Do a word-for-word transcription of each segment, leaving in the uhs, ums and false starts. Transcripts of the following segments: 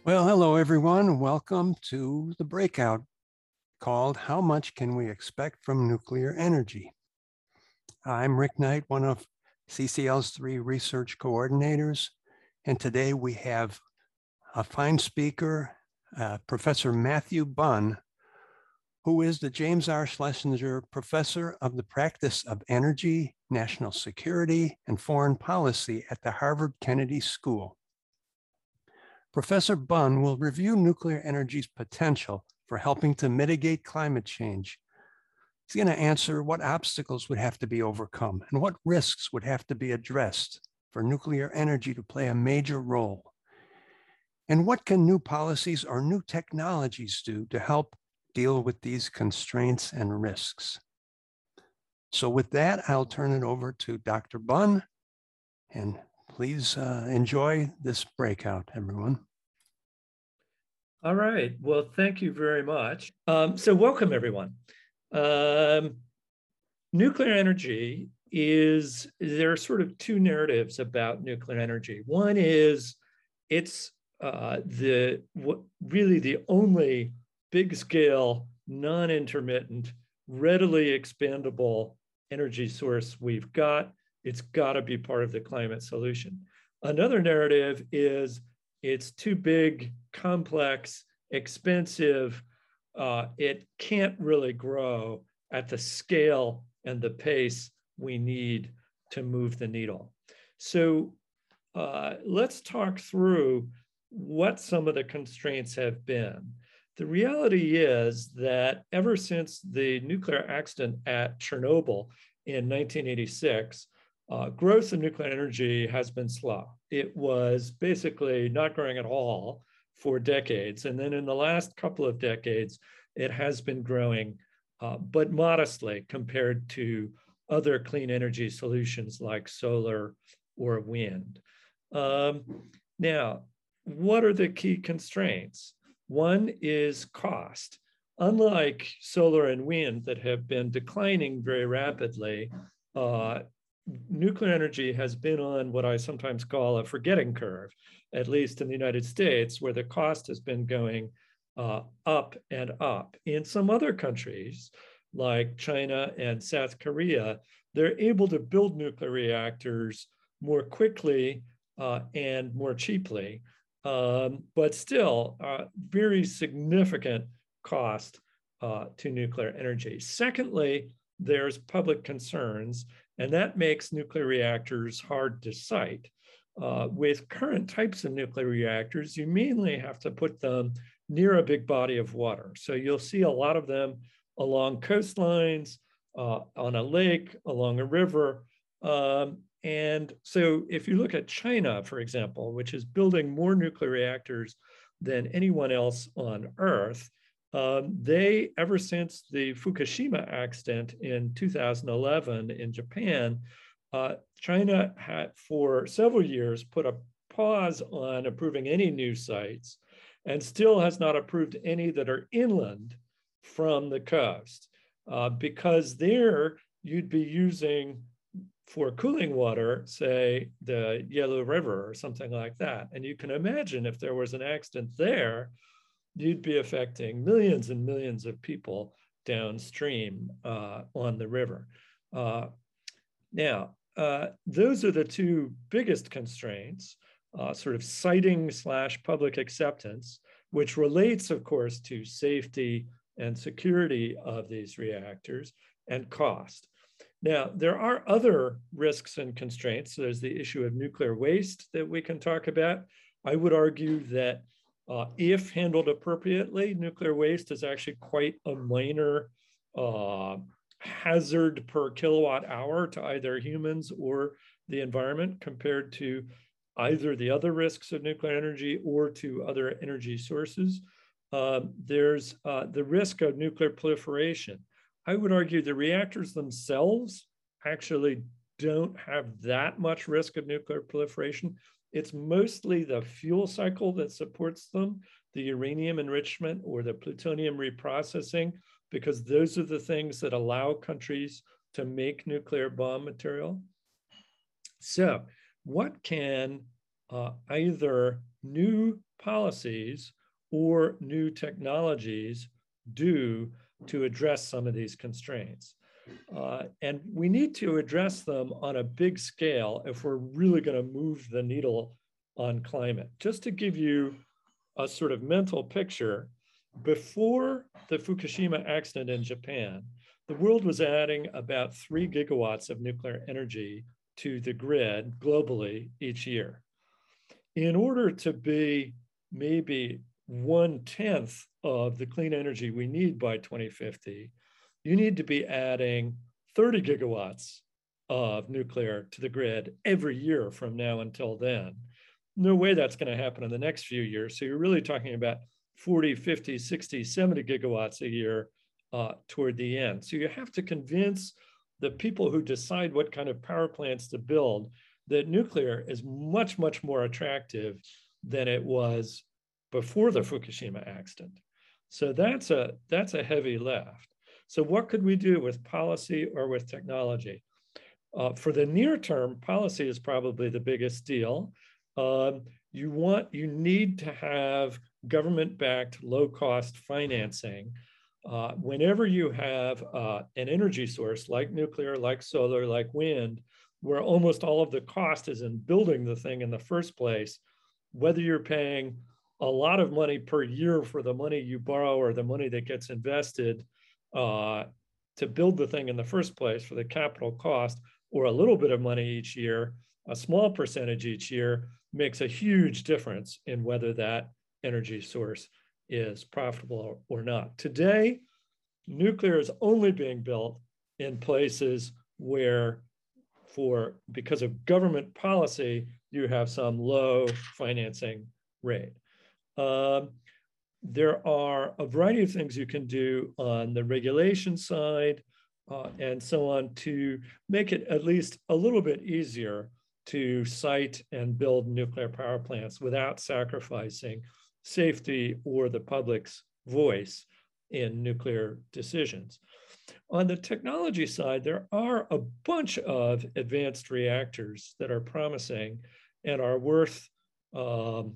Well, hello, everyone. Welcome to the breakout called How Much Can We Expect from Nuclear Energy? I'm Rick Knight, one of C C L's three research coordinators. And today we have a fine speaker, uh, Professor Matthew Bunn, who is the James R. Schlesinger Professor of the Practice of Energy, National Security, and Foreign Policy at the Harvard Kennedy School. Professor Bunn will review nuclear energy's potential for helping to mitigate climate change. He's going to answer what obstacles would have to be overcome and what risks would have to be addressed for nuclear energy to play a major role. And what can new policies or new technologies do to help deal with these constraints and risks? So with that, I'll turn it over to Doctor Bunn, and please uh, enjoy this breakout, everyone. All right. Well, thank you very much. Um, so welcome, everyone. Um, nuclear energy is, there are sort of two narratives about nuclear energy. One is it's uh, the what, really the only big-scale, non-intermittent, readily expandable energy source we've got. It's got to be part of the climate solution. Another narrative is it's too big, complex, expensive. Uh, it can't really grow at the scale and the pace we need to move the needle. So uh, let's talk through what some of the constraints have been. The reality is that ever since the nuclear accident at Chernobyl in nineteen eighty-six, uh, growth in nuclear energy has been slow. It was basically not growing at all for decades. And then in the last couple of decades, it has been growing, uh, but modestly compared to other clean energy solutions like solar or wind. Um, now, what are the key constraints? One is cost. Unlike solar and wind that have been declining very rapidly, uh, nuclear energy has been on what I sometimes call a forgetting curve, at least in the United States, where the cost has been going uh, up and up. In some other countries, like China and South Korea, they're able to build nuclear reactors more quickly uh, and more cheaply, um, but still uh, very significant cost uh, to nuclear energy. Secondly, there's public concerns, and that makes nuclear reactors hard to site. Uh, with current types of nuclear reactors, you mainly have to put them near a big body of water. So you'll see a lot of them along coastlines, uh, on a lake, along a river. Um, and so if you look at China, for example, which is building more nuclear reactors than anyone else on Earth, Um, they, ever since the Fukushima accident in two thousand eleven in Japan, uh, China had for several years put a pause on approving any new sites and still has not approved any that are inland from the coast, uh, because there you'd be using for cooling water, say the Yellow River or something like that. And you can imagine if there was an accident there, you'd be affecting millions and millions of people downstream uh, on the river. Uh, now, uh, those are the two biggest constraints, uh, sort of siting slash public acceptance, which relates, of course, to safety and security of these reactors, and cost. Now, there are other risks and constraints. So there's the issue of nuclear waste that we can talk about. I would argue that Uh, if handled appropriately, nuclear waste is actually quite a minor uh, hazard per kilowatt hour to either humans or the environment compared to either the other risks of nuclear energy or to other energy sources. Uh, there's uh, the risk of nuclear proliferation. I would argue the reactors themselves actually don't have that much risk of nuclear proliferation. It's mostly the fuel cycle that supports them, the uranium enrichment or the plutonium reprocessing, because those are the things that allow countries to make nuclear bomb material. So what can uh, either new policies or new technologies do to address some of these constraints. Uh, and we need to address them on a big scale if we're really going to move the needle on climate. Just to give you a sort of mental picture, before the Fukushima accident in Japan, the world was adding about three gigawatts of nuclear energy to the grid globally each year. In order to be maybe one-tenth of the clean energy we need by twenty fifty, you need to be adding thirty gigawatts of nuclear to the grid every year from now until then. No way that's going to happen in the next few years. So you're really talking about forty, fifty, sixty, seventy gigawatts a year uh, toward the end. So you have to convince the people who decide what kind of power plants to build that nuclear is much, much more attractive than it was before the Fukushima accident. So that's a, that's a heavy lift. So what could we do with policy or with technology? Uh, for the near term, policy is probably the biggest deal. Um, you want, you need to have government-backed low-cost financing. Uh, whenever you have uh, an energy source like nuclear, like solar, like wind, where almost all of the cost is in building the thing in the first place, whether you're paying a lot of money per year for the money you borrow or the money that gets invested uh, to build the thing in the first place for the capital cost, or a little bit of money each year, a small percentage each year, makes a huge difference in whether that energy source is profitable or not. Today, nuclear is only being built in places where, for because of government policy, you have some low financing rate. Um, there are a variety of things you can do on the regulation side uh, and so on to make it at least a little bit easier to site and build nuclear power plants without sacrificing safety or the public's voice in nuclear decisions. On the technology side, there are a bunch of advanced reactors that are promising and are worth, um,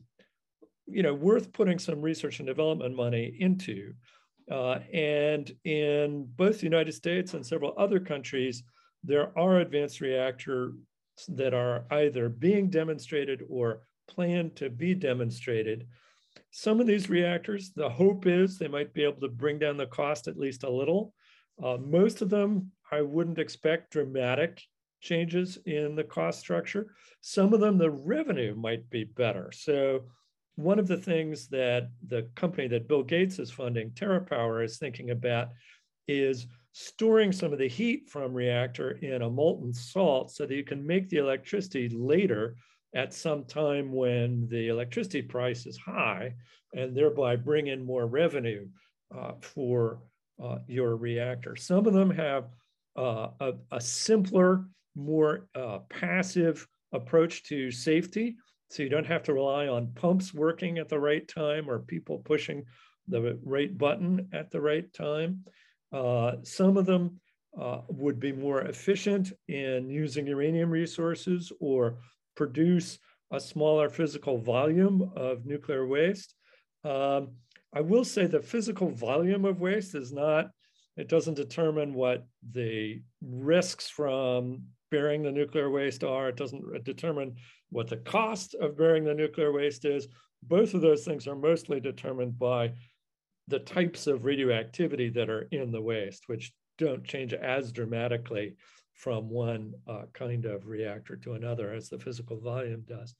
you know, worth putting some research and development money into. Uh, and in both the United States and several other countries, there are advanced reactors that are either being demonstrated or planned to be demonstrated. Some of these reactors, the hope is they might be able to bring down the cost at least a little. Uh, most of them, I wouldn't expect dramatic changes in the cost structure. Some of them, the revenue might be better. So one of the things that the company that Bill Gates is funding, TerraPower, is thinking about is storing some of the heat from reactor in a molten salt so that you can make the electricity later at some time when the electricity price is high, and thereby bring in more revenue uh, for uh, your reactor. Some of them have uh, a, a simpler, more uh, passive approach to safety, so you don't have to rely on pumps working at the right time or people pushing the right button at the right time. Uh, some of them uh, would be more efficient in using uranium resources or produce a smaller physical volume of nuclear waste. Um, I will say the physical volume of waste is not, it doesn't determine what the risks from burying the nuclear waste are. It doesn't determine what the cost of burying the nuclear waste is. Both of those things are mostly determined by the types of radioactivity that are in the waste, which don't change as dramatically from one uh, kind of reactor to another as the physical volume does.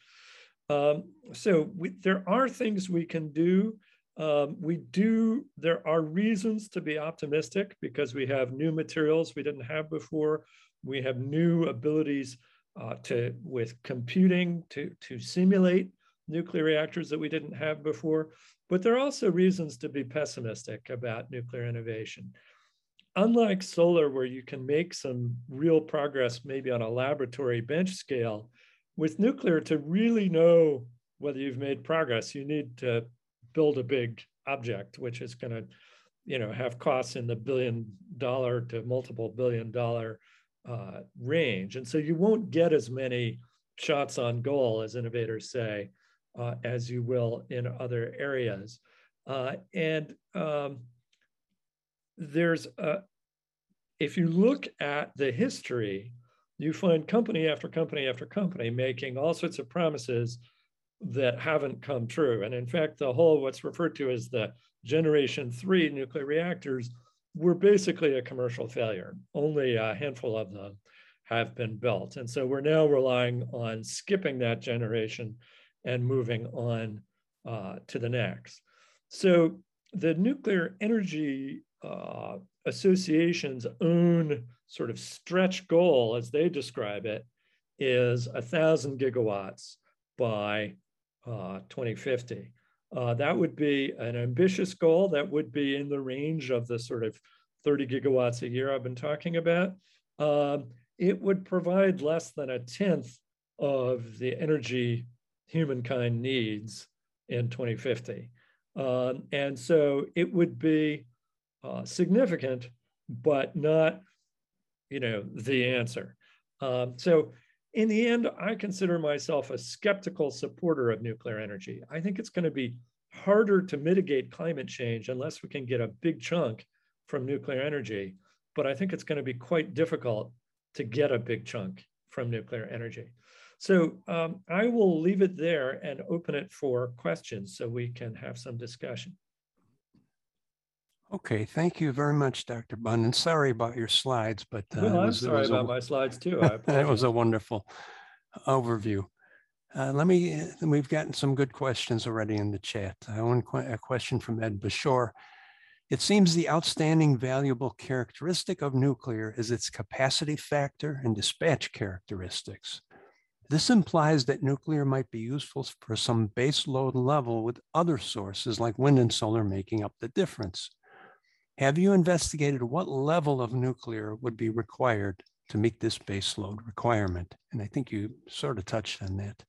Um, so we, there are things we can do. Um, we do, there are reasons to be optimistic because we have new materials we didn't have before. We have new abilities uh, to, with computing to, to simulate nuclear reactors that we didn't have before. But there are also reasons to be pessimistic about nuclear innovation. Unlike solar, where you can make some real progress, maybe on a laboratory bench scale, with nuclear, to really know whether you've made progress, you need to build a big object, which is going to, you know, have costs in the billion dollar to multiple billion dollar uh, range. And so you won't get as many shots on goal, as innovators say, uh, as you will in other areas. Uh, and um, there's a, if you look at the history, you find company after company after company making all sorts of promises that haven't come true. And in fact, the whole what's referred to as the generation three nuclear reactors were basically a commercial failure. Only a handful of them have been built. And so we're now relying on skipping that generation and moving on uh, to the next. So the Nuclear Energy uh, Association's own sort of stretch goal, as they describe it, is a thousand gigawatts by uh, twenty fifty. Uh, that would be an ambitious goal. That would be in the range of the sort of thirty gigawatts a year I've been talking about. Um, it would provide less than a tenth of the energy humankind needs in twenty fifty. Um, and so it would be uh, significant, but not, you know, the answer. Um, so in the end, I consider myself a skeptical supporter of nuclear energy. I think it's going to be harder to mitigate climate change unless we can get a big chunk from nuclear energy. But I think it's going to be quite difficult to get a big chunk from nuclear energy. So um, I will leave it there and open it for questions so we can have some discussion. Okay, thank you very much, Doctor Bunn. And sorry about your slides, but uh, well, it I'm was, sorry it was about a, my slides too. I it was a wonderful overview. Uh, let me, we've gotten some good questions already in the chat. Uh, one qu a question from Ed Bashore. It seems the outstanding valuable characteristic of nuclear is its capacity factor and dispatch characteristics. This implies that nuclear might be useful for some base load level with other sources like wind and solar making up the difference. Have you investigated what level of nuclear would be required to meet this base load requirement? And I think you sort of touched on that.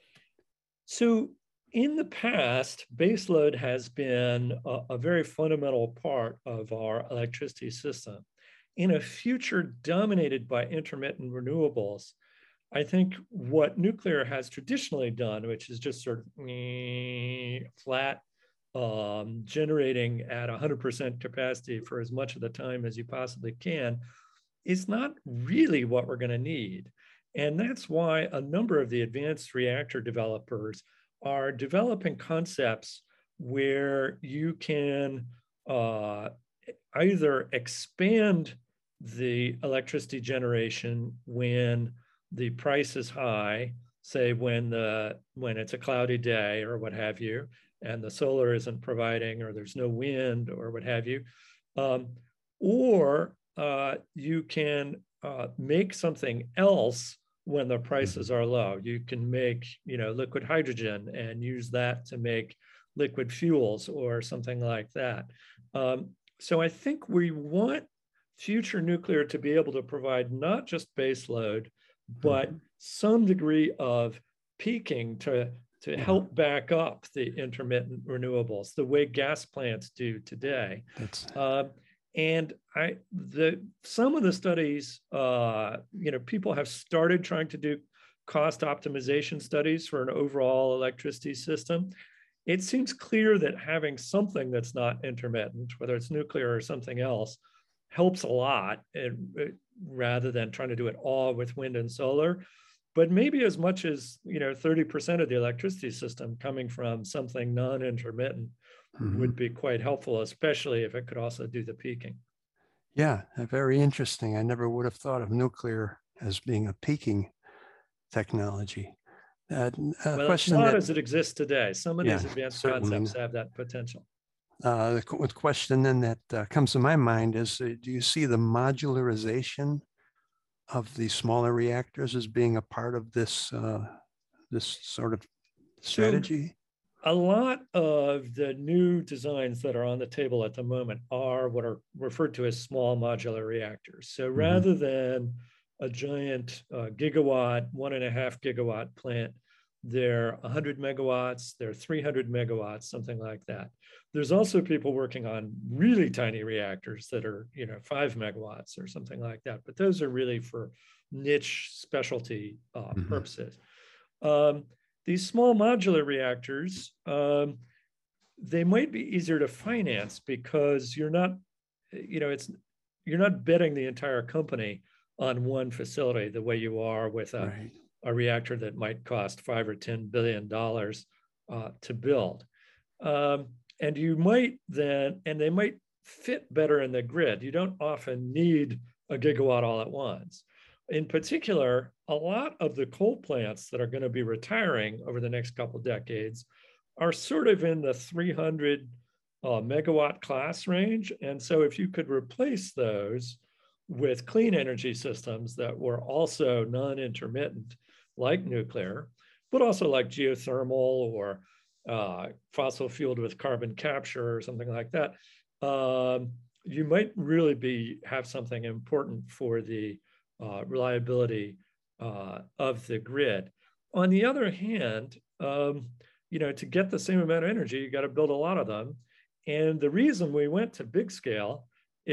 So in the past, baseload has been a, a very fundamental part of our electricity system. In a future dominated by intermittent renewables, I think what nuclear has traditionally done, which is just sort of flat, um, generating at one hundred percent capacity for as much of the time as you possibly can, is not really what we're going to need. And that's why a number of the advanced reactor developers are developing concepts where you can uh, either expand the electricity generation when the price is high, say when the when it's a cloudy day or what have you, and the solar isn't providing, or there's no wind or what have you, um, or uh, you can uh, make something else when the prices are low. You can make, you know, liquid hydrogen and use that to make liquid fuels or something like that. Um, so I think we want future nuclear to be able to provide not just base load, but mm-hmm. some degree of peaking to, to yeah. help back up the intermittent renewables, the way gas plants do today. That's... Uh, And I, the some of the studies, uh, you know, people have started trying to do cost optimization studies for an overall electricity system. It seems clear that having something that's not intermittent, whether it's nuclear or something else, helps a lot, it, it, rather than trying to do it all with wind and solar. But maybe as much as, you know, thirty percent of the electricity system coming from something non-intermittent Mm-hmm. would be quite helpful, especially if it could also do the peaking. Yeah, very interesting. I never would have thought of nuclear as being a peaking technology. Uh, a well, question it's not that, as it exists today. Some of yeah, these advanced certainly. concepts have that potential. Uh, the question then that uh, comes to my mind is, uh, do you see the modularization of the smaller reactors as being a part of this, uh, this sort of strategy? So, a lot of the new designs that are on the table at the moment are what are referred to as small modular reactors. So mm-hmm. rather than a giant uh, gigawatt, one and a half gigawatt plant, they're one hundred megawatts, they're three hundred megawatts, something like that. There's also people working on really tiny reactors that are, you know, five megawatts or something like that. But those are really for niche specialty uh, mm-hmm. purposes. Um, these small modular reactors, um, they might be easier to finance because you're not, you know, it's you're not betting the entire company on one facility the way you are with a, Right. a reactor that might cost five or ten billion dollars uh, to build. Um, and you might then, and they might fit better in the grid. You don't often need a gigawatt all at once. In particular, a lot of the coal plants that are going to be retiring over the next couple of decades are sort of in the three hundred uh, megawatt class range. And so if you could replace those with clean energy systems that were also non-intermittent, like nuclear, but also like geothermal or uh, fossil fueled with carbon capture or something like that, um, you might really be have something important for the uh, reliability uh, of the grid. On the other hand, um, you know, to get the same amount of energy, you got to build a lot of them. And the reason we went to big scale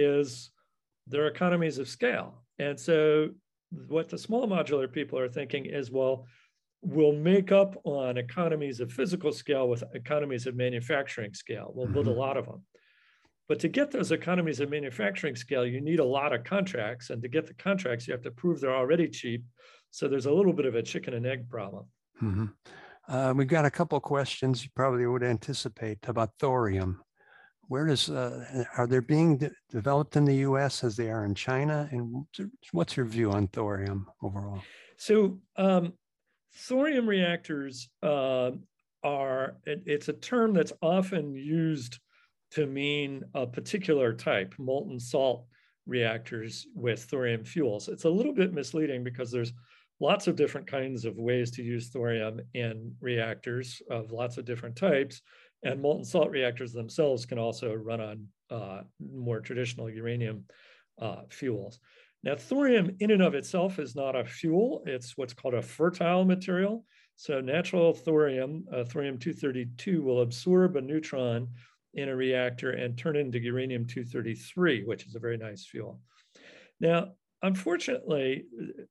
is there are economies of scale. And so what the small modular people are thinking is, well, we'll make up on economies of physical scale with economies of manufacturing scale. We'll build a lot of them. But to get those economies of manufacturing scale, you need a lot of contracts. And to get the contracts, you have to prove they're already cheap. So there's a little bit of a chicken and egg problem. Mm-hmm. Uh, we've got a couple of questions you probably would anticipate about thorium. Where does, uh, are they being de developed in the U S as they are in China? And what's your view on thorium overall? So um, thorium reactors uh, are, it, it's a term that's often used to mean a particular type, molten salt reactors with thorium fuels. It's a little bit misleading because there's lots of different kinds of ways to use thorium in reactors of lots of different types. And molten salt reactors themselves can also run on uh, more traditional uranium uh, fuels. Now, thorium in and of itself is not a fuel. It's what's called a fertile material. So natural thorium, uh, thorium two thirty-two, will absorb a neutron in a reactor and turn into uranium two thirty-three, which is a very nice fuel. Now, unfortunately,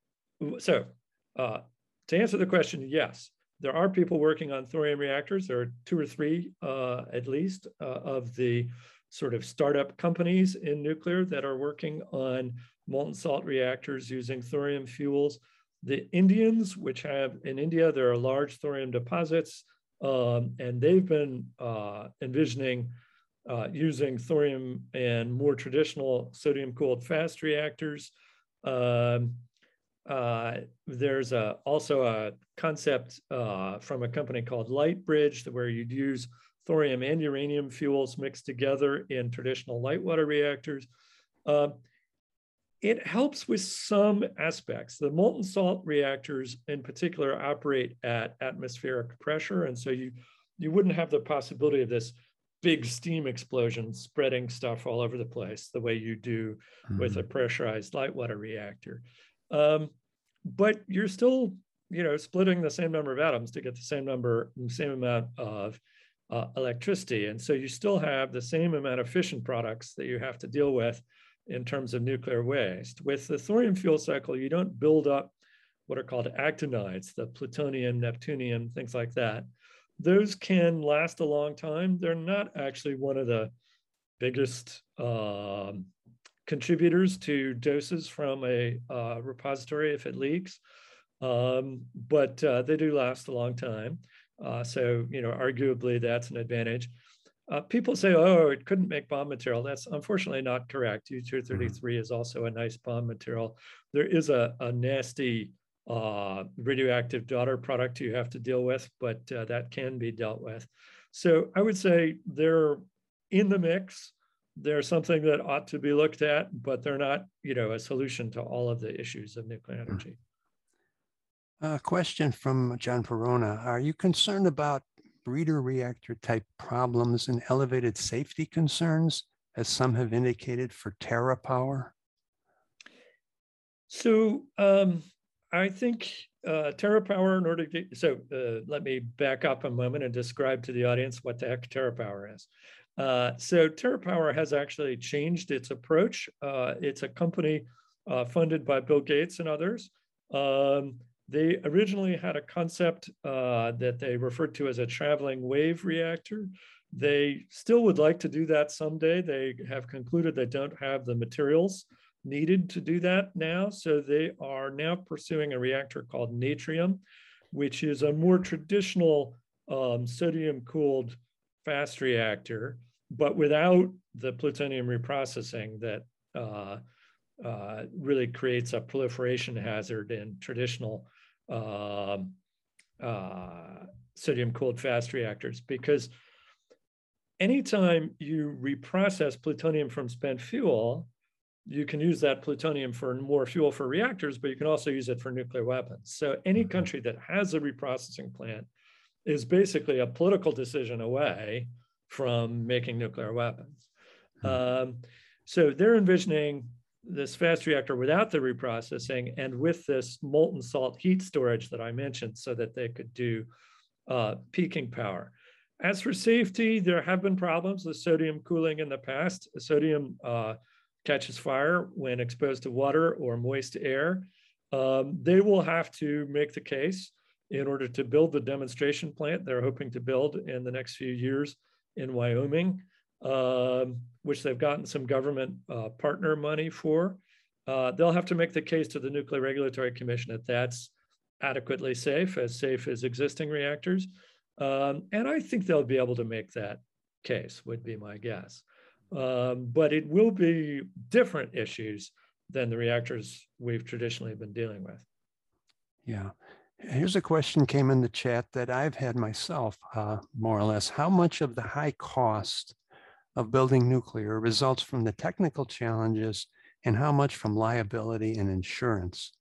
so uh, to answer the question, yes, there are people working on thorium reactors. There are two or three, uh, at least, uh, of the sort of startup companies in nuclear that are working on molten salt reactors using thorium fuels. The Indians, which have, in India, there are large thorium deposits, um, and they've been uh, envisioning uh, using thorium and more traditional sodium-cooled fast reactors. Um, Uh, there's a, also a concept uh, from a company called Lightbridge, where you'd use thorium and uranium fuels mixed together in traditional light water reactors. Uh, it helps with some aspects. The molten salt reactors in particular operate at atmospheric pressure. And so you, you wouldn't have the possibility of this big steam explosion spreading stuff all over the place the way you do mm-hmm. with a pressurized light water reactor. Um, but you're still, you know, splitting the same number of atoms to get the same number, same amount of uh, electricity. And so you still have the same amount of fission products that you have to deal with in terms of nuclear waste. With the thorium fuel cycle, you don't build up what are called actinides, the plutonium, neptunium, things like that. Those can last a long time. They're not actually one of the biggest um, contributors to doses from a uh, repository if it leaks, um, but uh, they do last a long time. Uh, so, you know, arguably that's an advantage. Uh, people say, oh, it couldn't make bomb material. That's unfortunately not correct. U two thirty-three mm-hmm. is also a nice bomb material. There is a, a nasty uh, radioactive daughter product you have to deal with, but uh, that can be dealt with. So I would say they're in the mix. They're something that ought to be looked at, but they're not, you know, a solution to all of the issues of nuclear energy. A question from John Verona. Are you concerned about breeder reactor type problems and elevated safety concerns, as some have indicated for TerraPower? So um, I think uh, TerraPower, in order to, so uh, let me back up a moment and describe to the audience what the heck TerraPower is. Uh, so TerraPower has actually changed its approach. Uh, it's a company uh, funded by Bill Gates and others um, They originally had a concept uh, that they referred to as a traveling wave reactor. They still would like to do that someday. They have concluded they don't have the materials needed to do that now. So they are now pursuing a reactor called Natrium, which is a more traditional um, sodium-cooled fast reactor, but without the plutonium reprocessing that uh, uh, really creates a proliferation hazard in traditional uh, uh, sodium-cooled fast reactors. Because anytime you reprocess plutonium from spent fuel, you can use that plutonium for more fuel for reactors, but you can also use it for nuclear weapons. So any country that has a reprocessing plant is basically a political decision away from making nuclear weapons. Um, so they're envisioning this fast reactor without the reprocessing and with this molten salt heat storage that I mentioned so that they could do uh, peaking power. As for safety, there have been problems with sodium cooling in the past. Sodium uh, catches fire when exposed to water or moist air. Um, they will have to make the case in order to build the demonstration plant they're hoping to build in the next few years in Wyoming, um, which they've gotten some government uh, partner money for. Uh, they'll have to make the case to the Nuclear Regulatory Commission that that's adequately safe, as safe as existing reactors. Um, and I think they'll be able to make that case, would be my guess. Um, but it will be different issues than the reactors we've traditionally been dealing with. Yeah. Here's a question came in the chat that I've had myself, uh, more or less. How much of the high cost of building nuclear results from the technical challenges and how much from liability and insurance?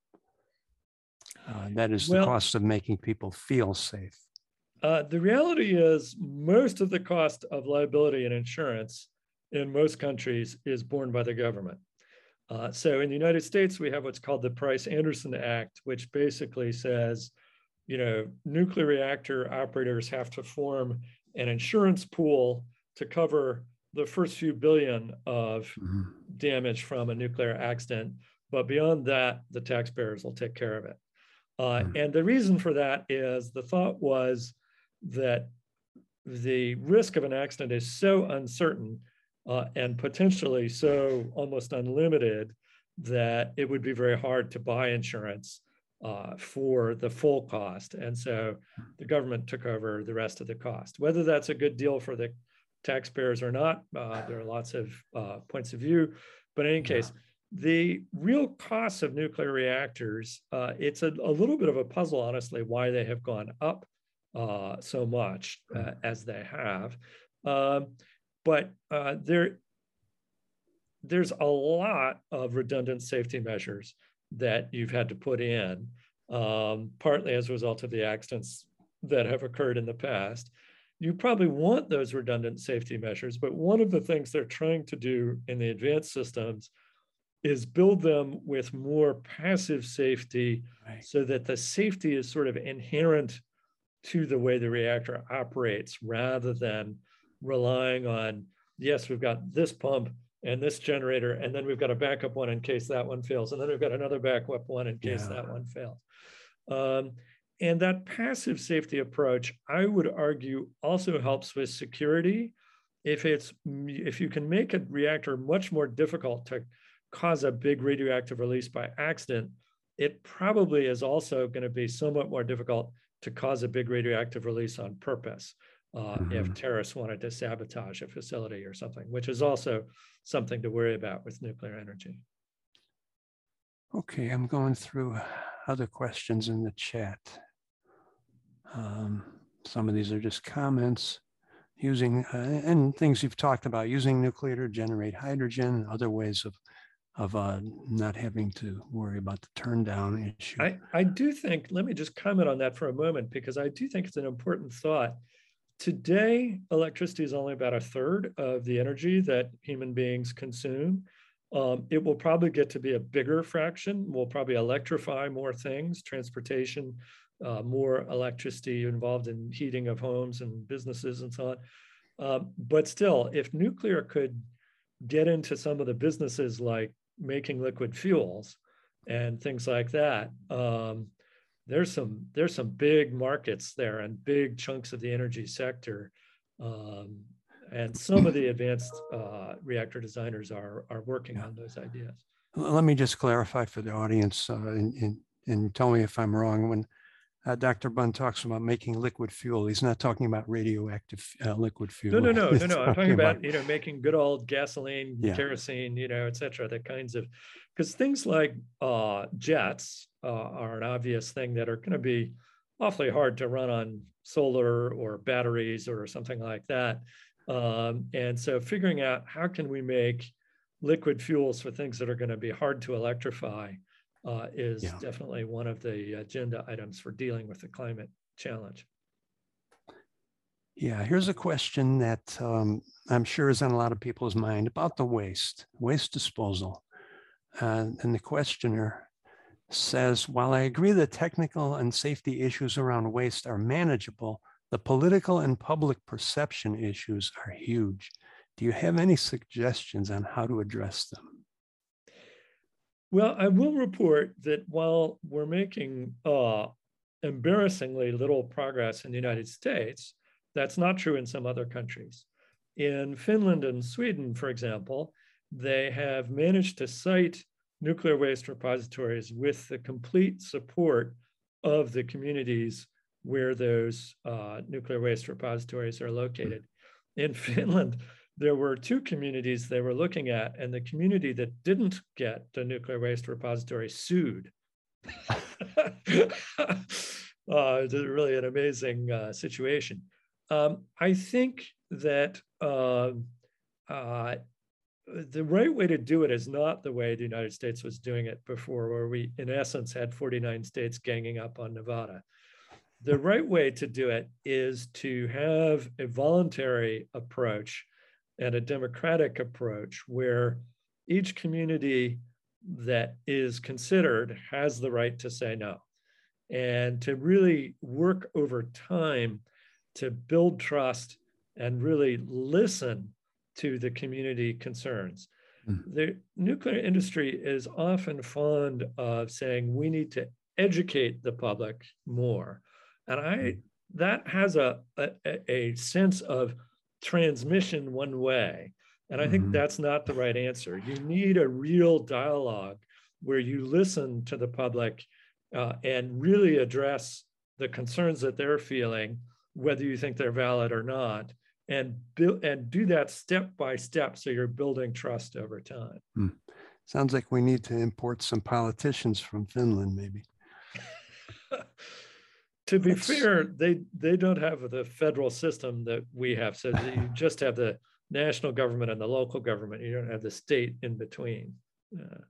Uh, that is Well, the cost of making people feel safe. Uh, the reality is most of the cost of liability and insurance in most countries is borne by the government. Uh, so in the United States, we have what's called the Price-Anderson Act, which basically says, you know, nuclear reactor operators have to form an insurance pool to cover the first few billion of mm-hmm. damage from a nuclear accident. But beyond that, the taxpayers will take care of it. Uh, mm-hmm. And the reason for that is the thought was that the risk of an accident is so uncertain uh, and potentially so almost unlimited that it would be very hard to buy insurance uh, for the full cost. And so the government took over the rest of the cost. Whether that's a good deal for the taxpayers or not, uh, there are lots of uh, points of view. But in any case, the real costs of nuclear reactors, uh, it's a, a little bit of a puzzle, honestly, why they have gone up uh, so much uh, as they have. Um, but uh, there, there's a lot of redundant safety measures that you've had to put in, um, partly as a result of the accidents that have occurred in the past. You probably want those redundant safety measures, but one of the things they're trying to do in the advanced systems is build them with more passive safety, right, so that the safety is sort of inherent to the way the reactor operates rather than relying on, yes, we've got this pump and this generator, and then we've got a backup one in case that one fails, and then we've got another backup one in case yeah. that one fails. Um, and that passive safety approach, I would argue, also helps with security. If it's if you can make a reactor much more difficult to cause a big radioactive release by accident, it probably is also going to be somewhat more difficult to cause a big radioactive release on purpose uh, mm-hmm. if terrorists wanted to sabotage a facility or something, which is also something to worry about with nuclear energy. Okay, I'm going through other questions in the chat. Um, some of these are just comments. Using, uh, and things you've talked about, using nuclear to generate hydrogen, other ways of of uh, not having to worry about the turn down issue. I, I do think, let me just comment on that for a moment, because I do think it's an important thought. Today, electricity is only about a third of the energy that human beings consume. Um, it will probably get to be a bigger fraction. We'll probably electrify more things, transportation, uh, more electricity involved in heating of homes and businesses and so on. Um, but still, if nuclear could get into some of the businesses like making liquid fuels and things like that, um, there's some there's some big markets there and big chunks of the energy sector. Um, and some of the advanced uh, reactor designers are, are working Yeah. on those ideas. Let me just clarify for the audience uh, and, and, and tell me if I'm wrong. When uh, Doctor Bunn talks about making liquid fuel, he's not talking about radioactive uh, liquid fuel. No, no, no, no, He's no. I'm talking about, about, you know, making good old gasoline, yeah. kerosene, you know, et cetera, the kinds of, because things like uh, jets uh, are an obvious thing that are going to be awfully hard to run on solar or batteries or something like that. Um, and so figuring out how can we make liquid fuels for things that are going to be hard to electrify uh, is Yeah. definitely one of the agenda items for dealing with the climate challenge. Yeah, here's a question that um, I'm sure is on a lot of people's mind about the waste, waste disposal. Uh, and the questioner says, while I agree that technical and safety issues around waste are manageable, the political and public perception issues are huge. Do you have any suggestions on how to address them? Well, I will report that while we're making uh, embarrassingly little progress in the United States, that's not true in some other countries. In Finland and Sweden, for example, they have managed to site nuclear waste repositories with the complete support of the communities where those uh, nuclear waste repositories are located. In Finland, there were two communities they were looking at, and the community that didn't get the nuclear waste repository sued. uh, it's really an amazing uh, situation. Um, I think that uh, uh, the right way to do it is not the way the United States was doing it before, where we, in essence, had forty-nine states ganging up on Nevada. The right way to do it is to have a voluntary approach and a democratic approach where each community that is considered has the right to say no, and to really work over time to build trust and really listen to the community concerns. Mm-hmm. The nuclear industry is often fond of saying we need to educate the public more. And I mm-hmm. that has a, a, a sense of transmission one way. And I think mm-hmm. that's not the right answer. You need a real dialogue where you listen to the public uh, and really address the concerns that they're feeling, whether you think they're valid or not, and build and do that step by step so you're building trust over time. Hmm. Sounds like we need to import some politicians from Finland, maybe. To be Let's... fair, they they don't have the federal system that we have. So you just have the national government and the local government. You don't have the state in between. Uh,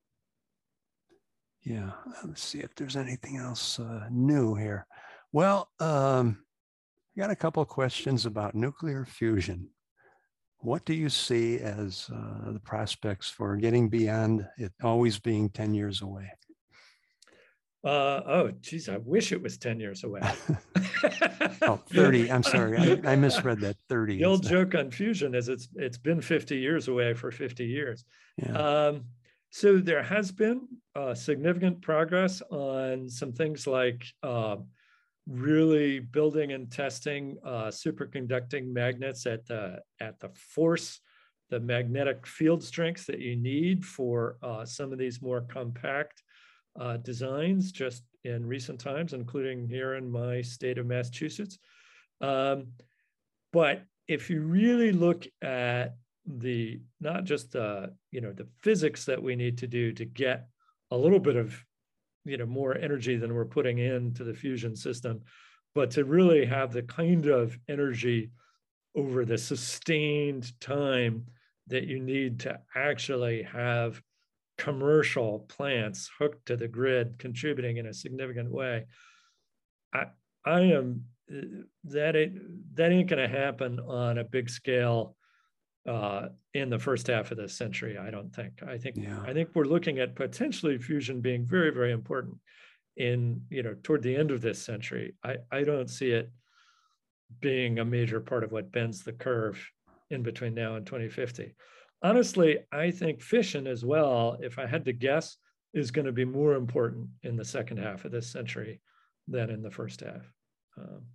yeah, let's see if there's anything else uh, new here. Well, um, I got a couple of questions about nuclear fusion. What do you see as uh, the prospects for getting beyond it always being ten years away? Uh, oh, geez, I wish it was ten years away. Oh, thirty. I'm sorry. I, I misread that. thirty. The old joke on fusion is it's it's been fifty years away for fifty years. Yeah. Um, so there has been uh, significant progress on some things like uh, really building and testing uh, superconducting magnets at the at the force, the magnetic field strength that you need for uh, some of these more compact uh, designs just in recent times, including here in my state of Massachusetts. Um, but if you really look at the not just the you know the physics that we need to do to get a little bit of you know more energy than we're putting into the fusion system, but to really have the kind of energy over the sustained time that you need to actually have commercial plants hooked to the grid contributing in a significant way. I I am that ain't that ain't going to happen on a big scale uh, in the first half of this century. I don't think. I think yeah. I think we're looking at potentially fusion being very, very important in you know toward the end of this century. I I don't see it being a major part of what bends the curve in between now and twenty fifty. Honestly, I think fission as well, if I had to guess, is going to be more important in the second half of this century than in the first half. Um,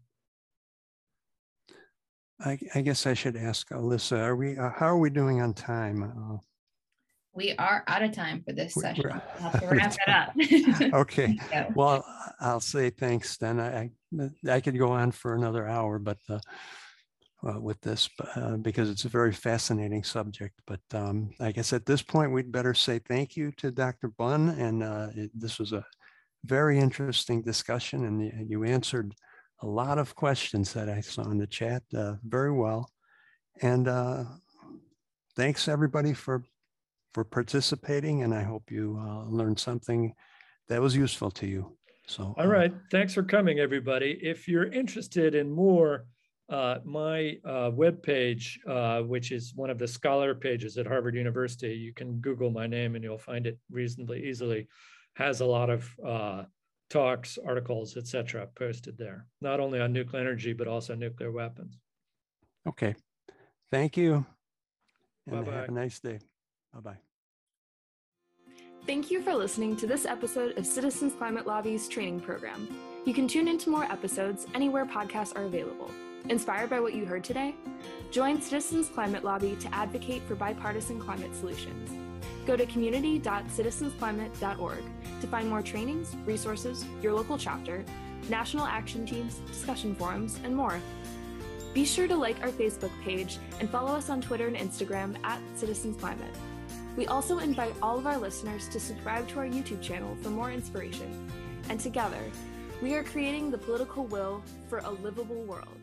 I, I guess I should ask Alyssa, are we, uh, how are we doing on time? Uh, We are out of time for this We're- session. we're We'll have to out of wrap it up. Okay, So, well, I'll say thanks then. I, I I could go on for another hour, but uh, uh, with this, uh, because it's a very fascinating subject. But um, I guess at this point, we'd better say thank you to Doctor Bunn. And uh, it, this was a very interesting discussion, and you, you answered a lot of questions that I saw in the chat uh, very well. And uh, thanks everybody for for participating, and I hope you uh, learned something that was useful to you. So, all right, thanks for coming, everybody. If you're interested in more, uh, my uh, webpage, uh, which is one of the scholar pages at Harvard University, you can Google my name and you'll find it reasonably easily, has a lot of uh, talks, articles, et cetera, posted there, not only on nuclear energy, but also nuclear weapons. okay, thank you, and Bye-bye. have a nice day. Bye-bye. Thank you for listening to this episode of Citizens Climate Lobby's training program. You can tune into more episodes anywhere podcasts are available. Inspired by what you heard today? Join Citizens Climate Lobby to advocate for bipartisan climate solutions. Go to community dot citizens climate dot org to find more trainings, resources, your local chapter, national action teams, discussion forums, and more. Be sure to like our Facebook page and follow us on Twitter and Instagram at Citizens Climate. We also invite all of our listeners to subscribe to our YouTube channel for more inspiration. And together, we are creating the political will for a livable world.